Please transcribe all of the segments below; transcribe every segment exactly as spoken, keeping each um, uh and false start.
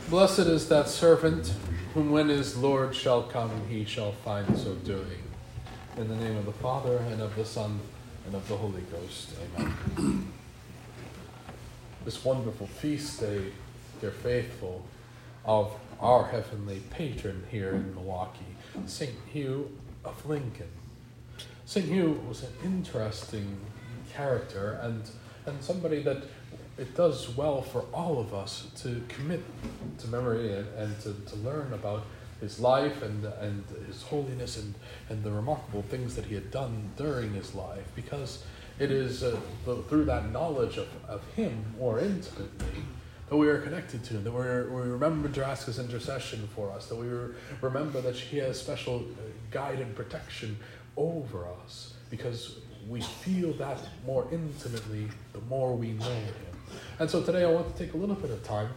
Blessed is that servant whom when his Lord shall come, he shall find so doing. In the name of the Father, and of the Son, and of the Holy Ghost. Amen. This wonderful feast day, dear faithful, of our heavenly patron here in Milwaukee, Saint Hugh of Lincoln. Saint Hugh was an interesting character and, and somebody that it does well for all of us to commit to memory and, and to, to learn about his life and and his holiness and, and the remarkable things that he had done during his life, because it is uh, the, through that knowledge of, of him more intimately that we are connected to him, that we're, we remember to ask his intercession for us, that we remember that he has special guide and protection over us, because we feel that more intimately the more we know him. And so today I want to take a little bit of time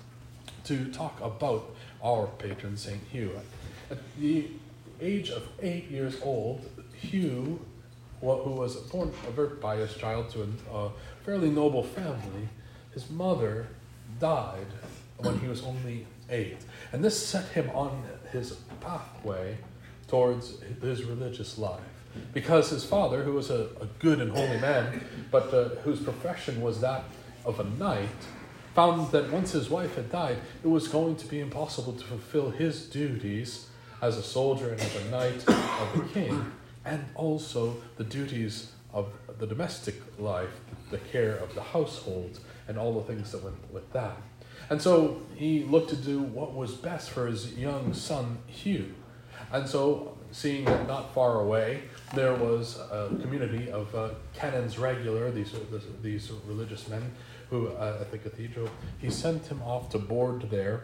to talk about our patron, Saint Hugh. At the age of eight years old, Hugh, who was born a very pious child to a fairly noble family, his mother died when he was only eight. And this set him on his pathway towards his religious life. Because his father, who was a, a good and holy man, but uh, whose profession was that of a knight, found that once his wife had died, it was going to be impossible to fulfill his duties as a soldier and as a knight of the king, and also the duties of the domestic life, the care of the household, and all the things that went with that. And so he looked to do what was best for his young son, Hugh. And so, seeing that not far away, there was a community of uh, canons regular, these, these religious men, who uh, at the cathedral, he sent him off to board there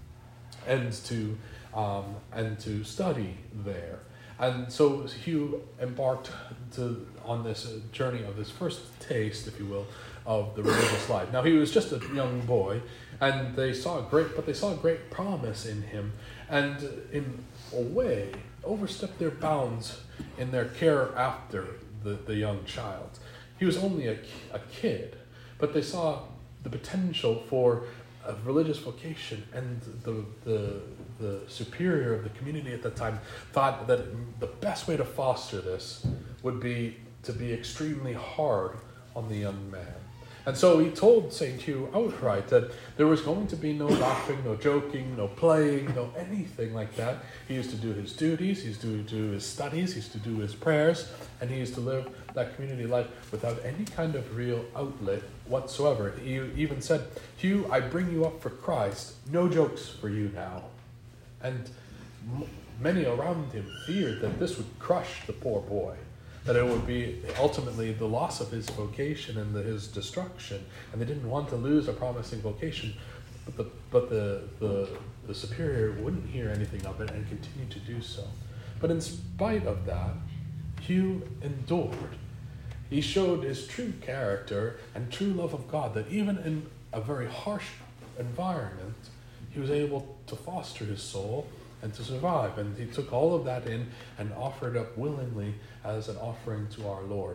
and to um, and to study there. And so Hugh embarked to on this journey of his first taste, if you will, of the religious life. Now he was just a young boy, and they saw great, but they saw great promise in him, and in a way overstepped their bounds in their care after the, the young child. He was only a, a kid, but they saw the potential for a religious vocation, and the, the the superior of the community at the time thought that the best way to foster this would be to be extremely hard on the young man. And so he told Saint Hugh outright that there was going to be no laughing, no joking, no playing, no anything like that. He used to do his duties, he used to do his studies, he used to do his prayers, and he used to live that community life without any kind of real outlet whatsoever. He even said, "Hugh, I bring you up for Christ. No jokes for you now." And m- many around him feared that this would crush the poor boy, that it would be ultimately the loss of his vocation and the, his destruction, and they didn't want to lose a promising vocation, but the but the, the the superior wouldn't hear anything of it and continued to do so. But in spite of that, Hugh endured. He showed his true character and true love of God, that even in a very harsh environment, he was able to foster his soul and to survive. And he took all of that in and offered up willingly as an offering to our Lord.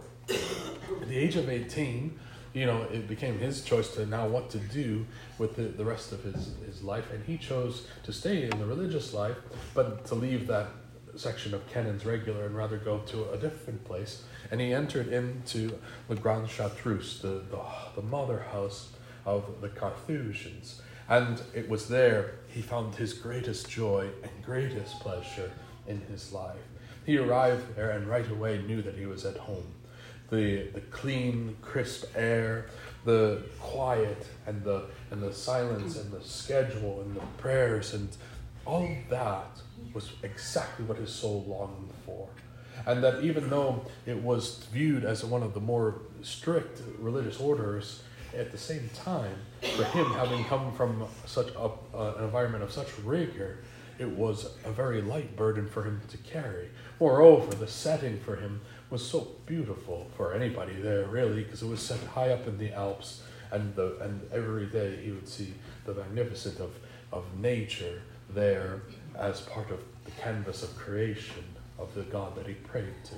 At the age of eighteen, you know, it became his choice to now what to do with the, the rest of his, his life. And he chose to stay in the religious life, but to leave that section of canons regular and rather go to a different place. And he entered into the Grande Chartreuse, the, the, the mother house of the Carthusians. And it was there he found his greatest joy and greatest pleasure in his life. He arrived there and right away knew that he was at home. The the clean, crisp air, the quiet and the and the silence and the schedule and the prayers and all that was exactly what his soul longed for. And that even though it was viewed as one of the more strict religious orders, at the same time, for him having come from such a, uh, an environment of such rigor, it was a very light burden for him to carry. Moreover, the setting for him was so beautiful for anybody there, really, because it was set high up in the Alps, and the and every day he would see the magnificence of, of nature there as part of the canvas of creation of the God that he prayed to.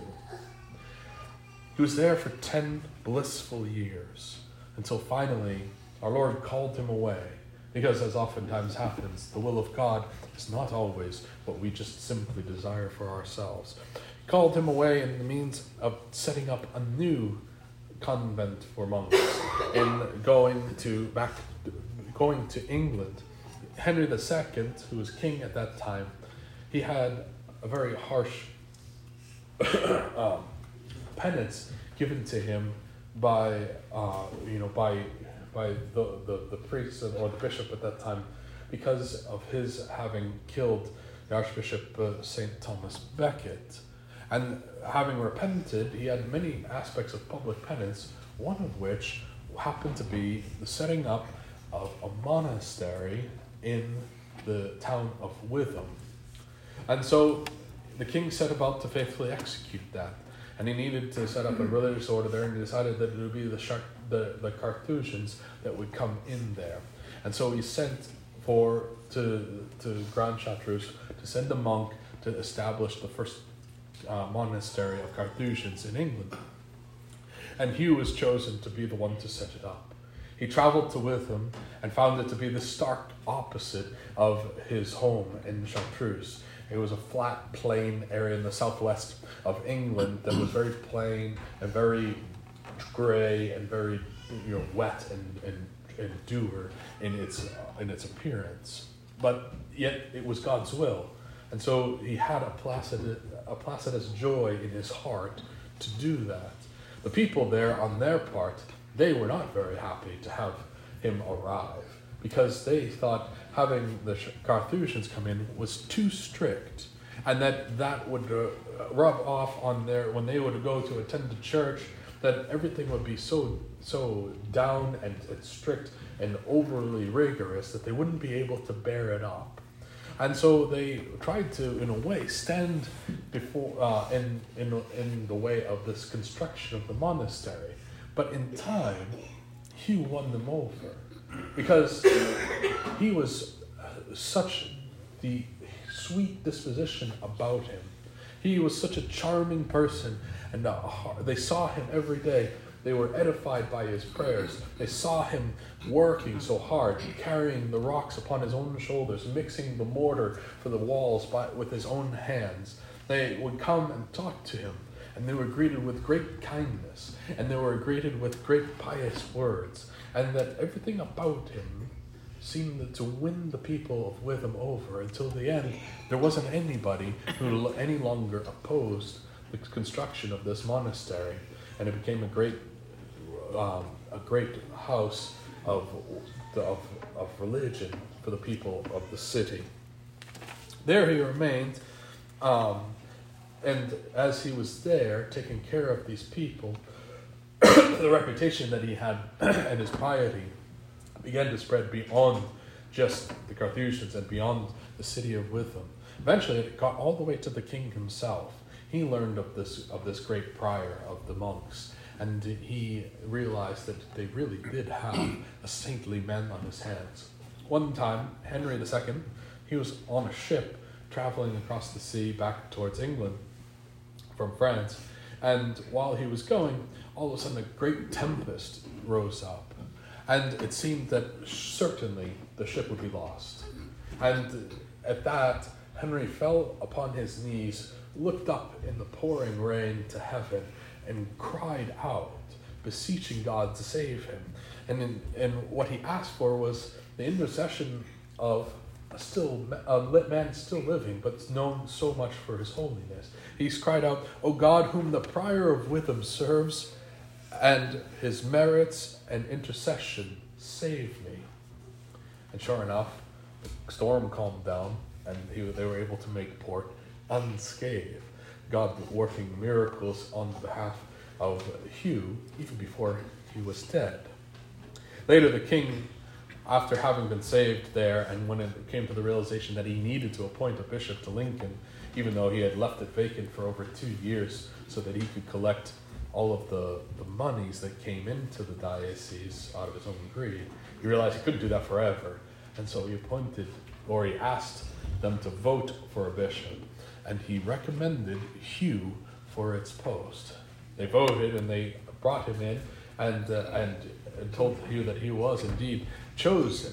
He was there for ten blissful years, until finally our Lord called him away Because as oftentimes happens, the will of God is not always what we just simply desire for ourselves. He called him away in the means of setting up a new convent for monks in going to back going to England. Henry the Second, who was king at that time, he had a very harsh um, penance given to him by uh, you know by by the, the, the priest or the bishop at that time, because of his having killed the Archbishop uh, Saint Thomas Becket. And having repented, he had many aspects of public penance, one of which happened to be the setting up of a monastery in the town of Witham. And so the king set about to faithfully execute that. And he needed to set up a religious order there, and he decided that it would be the, Char- the, the Carthusians that would come in there. And so he sent for to, to Grand Chartreuse to send a monk to establish the first uh, monastery of Carthusians in England. And Hugh was chosen to be the one to set it up. He traveled to Witham and found it to be the stark opposite of his home in Chartreuse. It was a flat, plain area in the southwest of England that was very plain and very grey and very, you know, wet and, and, and dour in its uh, in its appearance. But yet it was God's will, and so he had a placid a placidus joy in his heart to do that. The people there, on their part, they were not very happy to have him arrive, because they thought having the Carthusians come in was too strict, and that that would uh, rub off on their, when they would go to attend the church, that everything would be so so down and, and strict and overly rigorous that they wouldn't be able to bear it up. And so they tried to, in a way, stand before uh, in, in, in the way of this construction of the monastery. But in time, Hugh won them over, because he was such the sweet disposition about him. He was such a charming person, and uh, they saw him every day. They were edified by his prayers. They saw him working so hard, carrying the rocks upon his own shoulders, mixing the mortar for the walls by, with his own hands. They would come and talk to him, and they were greeted with great kindness, and they were greeted with great pious words, and that everything about him seemed to win the people of Witham over until the end. There wasn't anybody who any longer opposed the construction of this monastery, and it became a great, um, a great house of, of of religion for the people of the city. There he remained, um, and as he was there taking care of these people, the reputation that he had and his piety began to spread beyond just the Carthusians and beyond the city of Witham. Eventually, it got all the way to the king himself. He learned of this of this great prior of the monks, and he realized that they really did have a saintly man on his hands. One time, Henry the Second, he was on a ship traveling across the sea back towards England from France, and while he was going, all of a sudden a great tempest rose up, and it seemed that certainly the ship would be lost. And at that, Henry fell upon his knees, looked up in the pouring rain to heaven, and cried out, beseeching God to save him. And in, and what he asked for was the intercession of a still a man still living, but known so much for his holiness. He's cried out, "O God, whom the prior of Witham serves, and his merits and intercession, save me." And sure enough, the storm calmed down, and he, they were able to make port unscathed. God working miracles on behalf of Hugh, even before he was dead. Later, the king, after having been saved there, and when it came to the realization that he needed to appoint a bishop to Lincoln, even though he had left it vacant for over two years so that he could collect all of the, the monies that came into the diocese out of his own greed, he realized he couldn't do that forever. And so he appointed, or he asked them to vote for a bishop, and he recommended Hugh for its post. They voted, and they brought him in, and uh, and, and told Hugh that he was indeed chosen.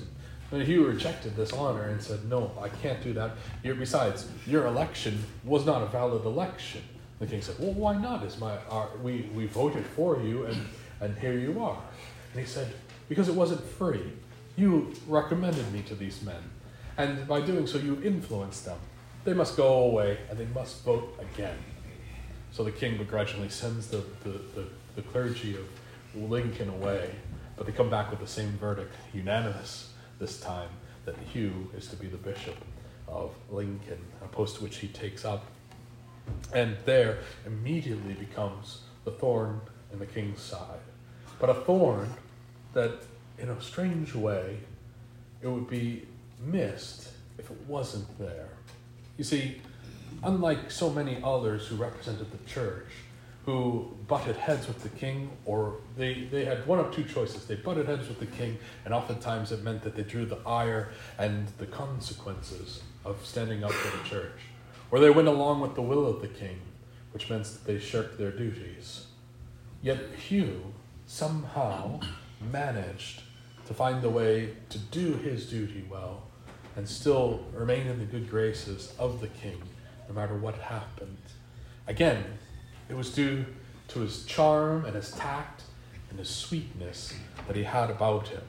And Hugh rejected this honor and said, no, I can't do that. You're, besides, your election was not a valid election. The king said, well, why not? Is my our, we, we voted for you, and, and here you are. And he said, because it wasn't free. You recommended me to these men. And by doing so, you influenced them. They must go away, and they must vote again. So the king begrudgingly sends the, the, the, the clergy of Lincoln away, but they come back with the same verdict, unanimous this time, that Hugh is to be the bishop of Lincoln, a post which he takes up, and there immediately becomes the thorn in the king's side. But a thorn that, in a strange way, it would be missed if it wasn't there. You see, unlike so many others who represented the church, who butted heads with the king, or they, they had one of two choices. They butted heads with the king, and oftentimes it meant that they drew the ire and the consequences of standing up for the church. Or they went along with the will of the king, which meant that they shirked their duties. Yet Hugh somehow managed to find a way to do his duty well and still remain in the good graces of the king, no matter what happened. Again, it was due to his charm and his tact and his sweetness that he had about him.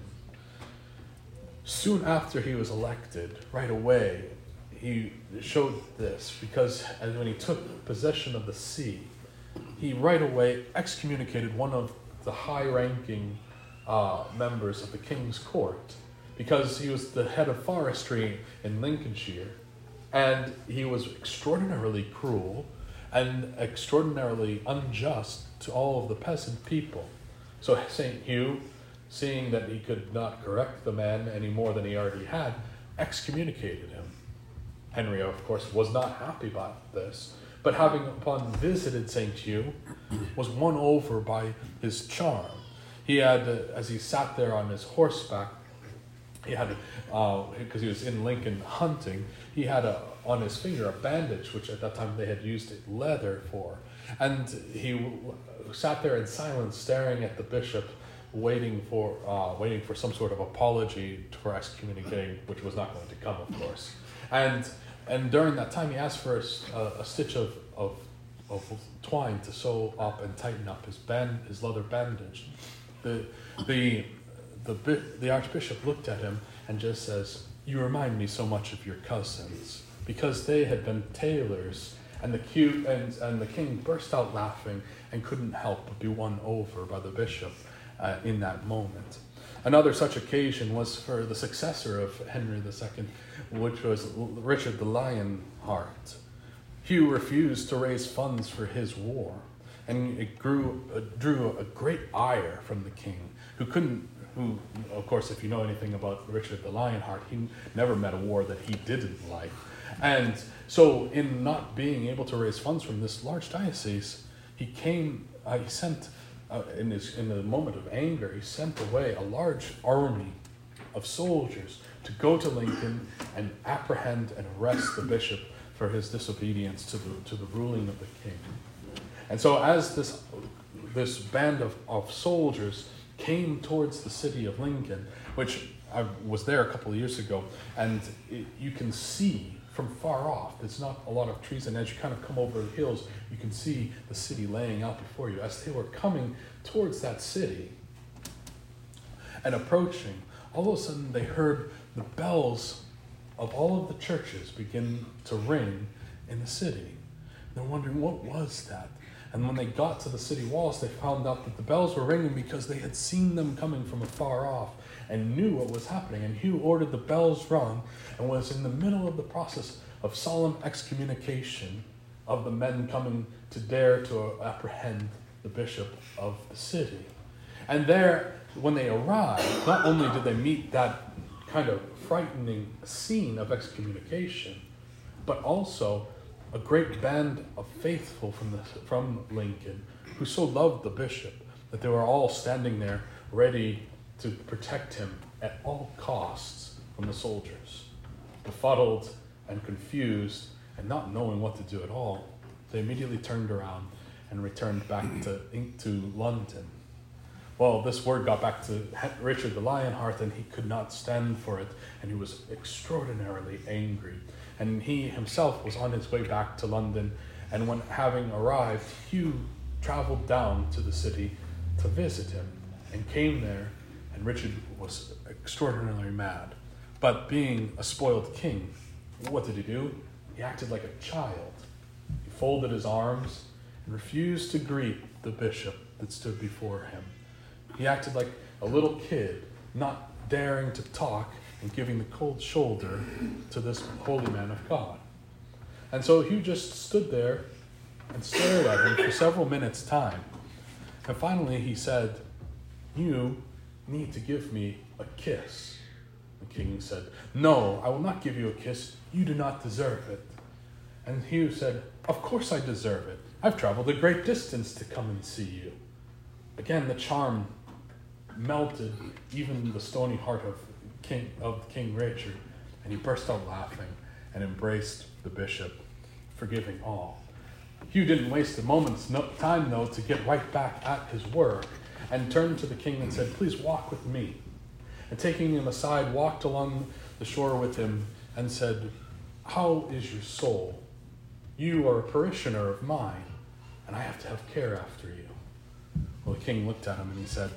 Soon after he was elected, right away, he showed this, because and when he took possession of the see, he right away excommunicated one of the high-ranking uh, members of the king's court, because he was the head of forestry in Lincolnshire, and he was extraordinarily cruel and extraordinarily unjust to all of the peasant people. So Saint Hugh, seeing that he could not correct the man any more than he already had, excommunicated him. Henry, of course, was not happy about this, but having upon visited Saint Hugh, was won over by his charm. He had, uh, as he sat there on his horseback, he had, because uh, he was in Lincoln hunting, he had a, on his finger a bandage, which at that time they had used leather for. And he w- sat there in silence, staring at the bishop, waiting for uh, waiting for some sort of apology for excommunicating, which was not going to come, of course. And and during that time, he asked for a, a stitch of, of of twine to sew up and tighten up his band, his leather bandage. The the the the archbishop looked at him and just says, "You remind me so much of your cousins," because they had been tailors. And the cute and, and the king burst out laughing and couldn't help but be won over by the bishop uh, in that moment. Another such occasion was for the successor of Henry the Second, which was Richard the Lionheart. Hugh refused to raise funds for his war, and it grew uh, drew a great ire from the king, who couldn't. Who, of course, if you know anything about Richard the Lionheart, he never met a war that he didn't like. And so in not being able to raise funds from this large diocese, he came, uh, he sent, uh, in his in the moment of anger, he sent away a large army of soldiers to go to Lincoln and apprehend and arrest the bishop for his disobedience to the to the ruling of the king. And so as this this band of, of soldiers came towards the city of Lincoln, which I was there a couple of years ago, and it, you can see from far off, there's not a lot of trees, and as you kind of come over the hills, you can see the city laying out before you. As they were coming towards that city and approaching, all of a sudden they heard the bells of all of the churches begin to ring in the city. They're wondering, what was that? And when they got to the city walls, they found out that the bells were ringing because they had seen them coming from afar off and knew what was happening. And Hugh ordered the bells rung and was in the middle of the process of solemn excommunication of the men coming to dare to apprehend the bishop of the city. And there, when they arrived, not only did they meet that kind of frightening scene of excommunication, but also a great band of faithful from the, from Lincoln who so loved the bishop that they were all standing there ready to protect him at all costs from the soldiers. Befuddled and confused and not knowing what to do at all, they immediately turned around and returned back to, to London. Well, this word got back to Richard the Lionheart, and he could not stand for it, and he was extraordinarily angry. And he himself was on his way back to London, and when having arrived, Hugh traveled down to the city to visit him, and came there, and Richard was extraordinarily mad. But being a spoiled king, what did he do? He acted like a child. He folded his arms and refused to greet the bishop that stood before him. He acted like a little kid, not daring to talk and giving the cold shoulder to this holy man of God. And so Hugh just stood there and stared at him for several minutes' time. And finally he said, "You need to give me a kiss." The king said, "No, I will not give you a kiss. You do not deserve it." And Hugh said, "Of course I deserve it. I've traveled a great distance to come and see you." Again, the charm melted even the stony heart of King of King Richard, and he burst out laughing and embraced the bishop, forgiving all. Hugh didn't waste a moment's no- time, though, to get right back at his work, and turned to the king and said, "Please walk with me." And taking him aside, walked along the shore with him and said, "How is your soul? You are a parishioner of mine, and I have to have care after you." Well, the king looked at him and he said,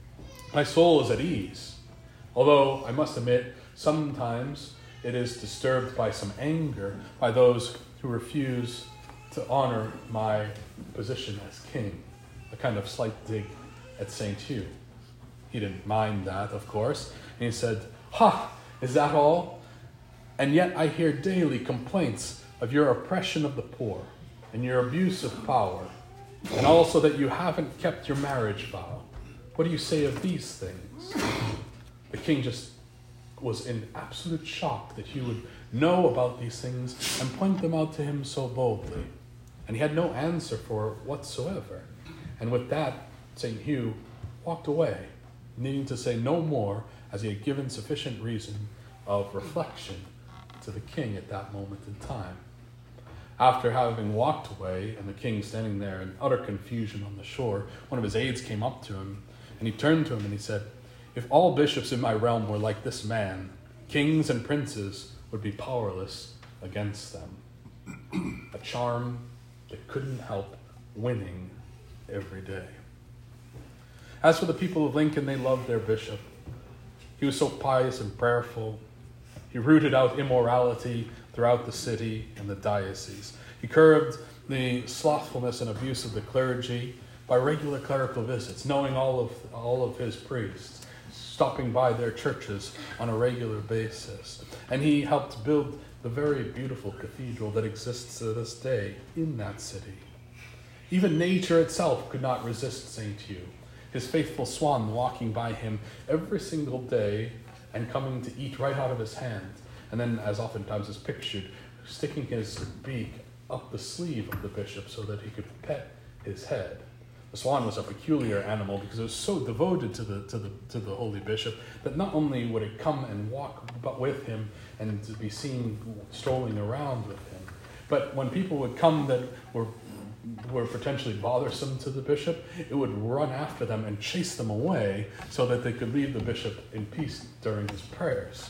"My soul is at ease, although I must admit sometimes it is disturbed by some anger by those who refuse to honor my position as king," a kind of slight dig at Saint Hugh. He didn't mind that, of course, and he said, "Ha, is that all? And yet I hear daily complaints of your oppression of the poor and your abuse of power, and also that you haven't kept your marriage vow. What do you say of these things?" The king just was in absolute shock that he would know about these things and point them out to him so boldly. And he had no answer for it whatsoever. And with that, Saint Hugh walked away, needing to say no more, as he had given sufficient reason of reflection to the king at that moment in time. After having walked away, and the king standing there in utter confusion on the shore, one of his aides came up to him, and he turned to him and he said, "If all bishops in my realm were like this man, kings and princes would be powerless against them." A charm that couldn't help winning every day. As for the people of Lincoln, they loved their bishop. He was so pious and prayerful. He rooted out immorality throughout the city and the diocese. He curbed the slothfulness and abuse of the clergy by regular clerical visits, knowing all of all of his priests, stopping by their churches on a regular basis. And he helped build the very beautiful cathedral that exists to this day in that city. Even nature itself could not resist Saint Hugh. His faithful swan walking by him every single day and coming to eat right out of his hand, and then, as oftentimes is pictured, sticking his beak up the sleeve of the bishop so that he could pet his head. The swan was a peculiar animal because it was so devoted to the to the to the holy bishop that not only would it come and walk but with him and to be seen strolling around with him, but when people would come that were were potentially bothersome to the bishop, it would run after them and chase them away so that they could leave the bishop in peace during his prayers.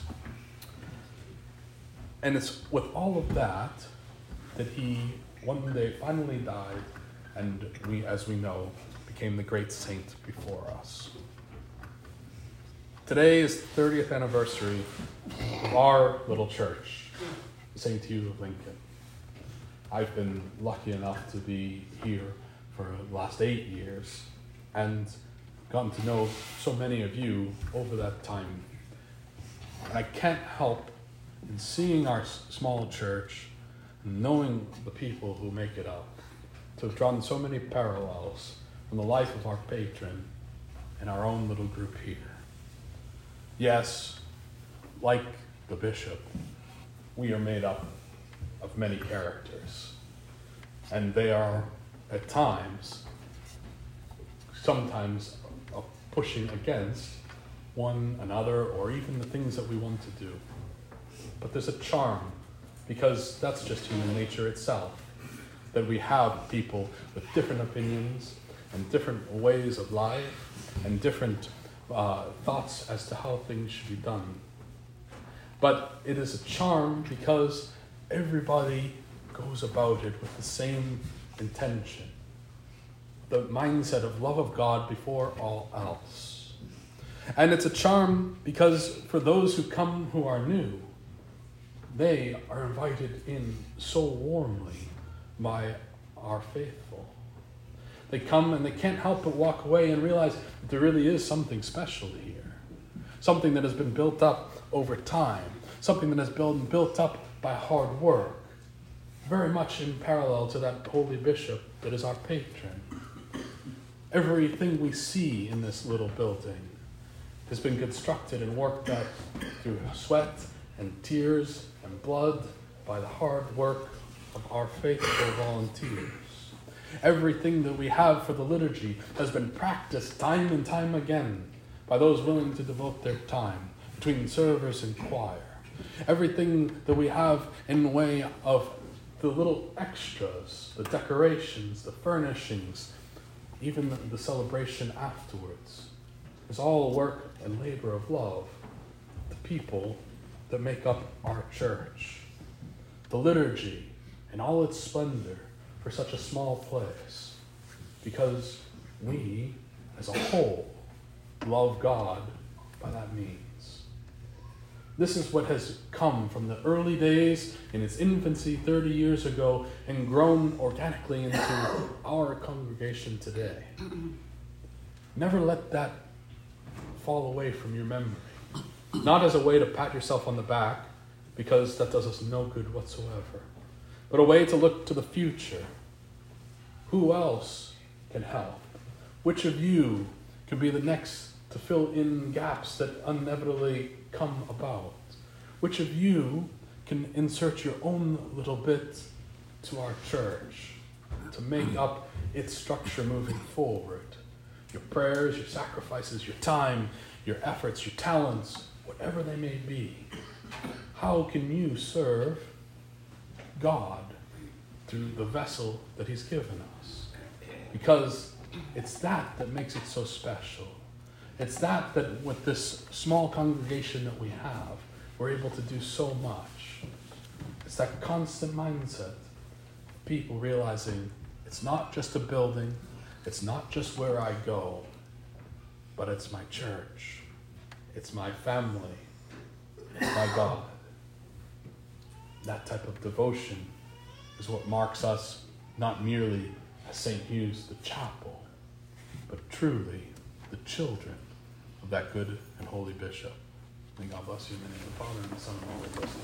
And it's with all of that that he one day finally died, and we, as we know, became the great saint before us. Today is the thirtieth anniversary of our little church, Saint Hugh of Lincoln. I've been lucky enough to be here for the last eight years and gotten to know so many of you over that time. And I can't help in seeing our small church, and knowing the people who make it up, to have drawn so many parallels from the life of our patron and our own little group here. Yes, like the bishop, we are made up of many characters, and they are at times, sometimes uh, pushing against one another or even the things that we want to do. But there's a charm, because that's just human nature itself, that we have people with different opinions, and different ways of life and different uh, thoughts as to how things should be done. But it is a charm because everybody goes about it with the same intention, the mindset of love of God before all else. And it's a charm because for those who come who are new, they are invited in so warmly by our faithful. They come and they can't help but walk away and realize that there really is something special here. Something that has been built up over time. Something that has been built up by hard work. Very much in parallel to that holy bishop that is our patron. Everything we see in this little building has been constructed and worked up through sweat and tears and blood by the hard work of our faithful volunteers. Everything that we have for the liturgy has been practiced time and time again by those willing to devote their time between service and choir. Everything that we have in the way of the little extras, the decorations, the furnishings, even the, the celebration afterwards, is all work and labor of love, the people that make up our church. The liturgy in all its splendor for such a small place, because we, as a whole, love God by that means. This is what has come from the early days in its infancy thirty years ago and grown organically into our congregation today. Never let that fall away from your memory. Not as a way to pat yourself on the back, because that does us no good whatsoever, but a way to look to the future. Who else can help? Which of you can be the next to fill in gaps that inevitably come about? Which of you can insert your own little bit to our church to make up its structure moving forward? Your prayers, your sacrifices, your time, your efforts, your talents, whatever they may be. How can you serve God through the vessel that He's given us? Because it's that that makes it so special. It's that that with this small congregation that we have, we're able to do so much. It's that constant mindset of people realizing it's not just a building, it's not just where I go, but it's my church, it's my family, it's my God. That type of devotion is what marks us not merely as Saint Hugh's the chapel, but truly the children of that good and holy bishop. May God bless you in the name of the Father, and the Son, and the Holy Ghost.